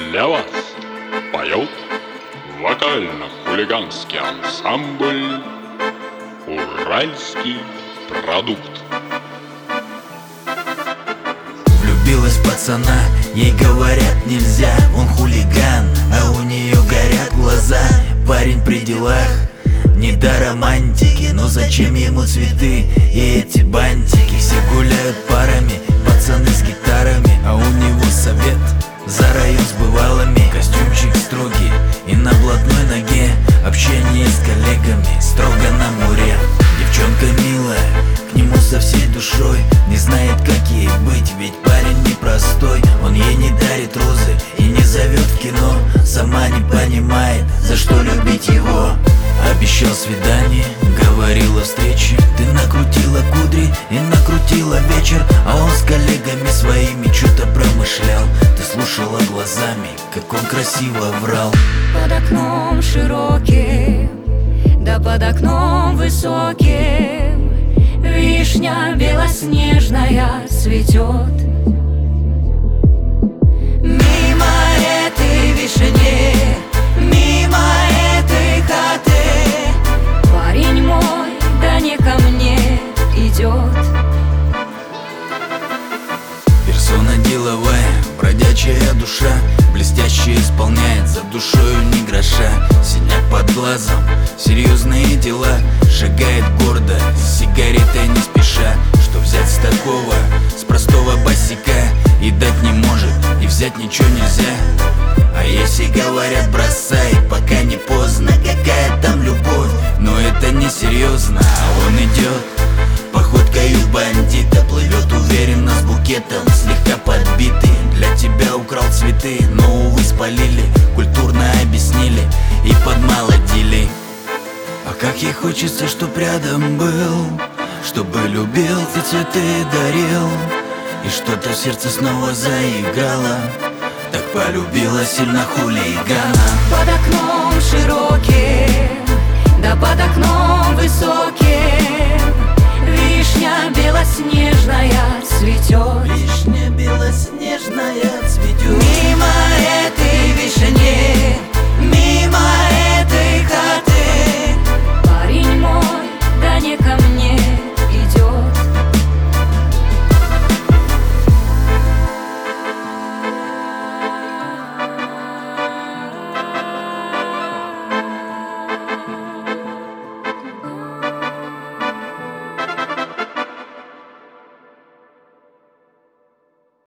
Для вас поет вокально-хулиганский ансамбль «Уральский продукт». Влюбилась в пацана, ей говорят нельзя. Он хулиган, а у нее горят глаза. Парень при делах, не до романтики, но зачем ему цветы и эти бантики? Все гуляют парами, пацаны с гитарами, а у него совет за район с бывалыми. Костюмчик строгий и на блатной ноге, общение с коллегами строго на муре. Девчонка милая, к нему со всей душой, не знает, как ей быть, ведь парень непростой. Он ей не дарит розы и не зовет в кино, сама не понимает, за что любить его. Обещал свидание, говорила встречи, ты накрутила кудри и накрутила вечер. А он с коллегами своими что-то промышлял. Ты слушала глазами, как он красиво врал. Под окном широким, да под окном высоким вишня белоснежная цветет. Мимо этой вишни, мимо этой хаты парень мой, да не ко мне идет. Персона деловая, бродячая душа, блестяще исполняет, за душою ни гроша. Синяк под глазом, серьезные дела, шагает гордо, с сигаретой не спеша. Что взять с такого, с простого босика, и дать не может, и взять ничего нельзя. А если говорят бросай, пока не поздно, какая там любовь, но это не серьезно. А он идет походкою бандита, плывет уверенно с букетом, слегка подбитый. Для тебя украл цветы, но увы спалили, культурно объяснили и подмолодили. А как ей хочется, чтоб рядом был, чтобы любил, ты цветы дарил, и что-то в сердце снова заиграло. Так полюбила сильно хулигана. Под окном широким, да под окном высоким вишня белоснежная цветет. Вишня белоснежная.